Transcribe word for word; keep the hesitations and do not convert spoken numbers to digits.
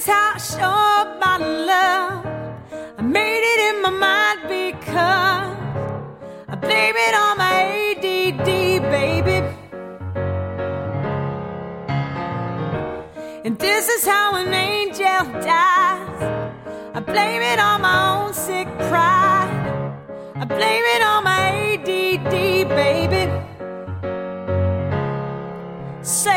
is how I show my love. I made it in my mind because I blame it on my A D D, baby. And this is how an angel dies. I blame it on my own sick pride. I blame it on my A D D, baby. Say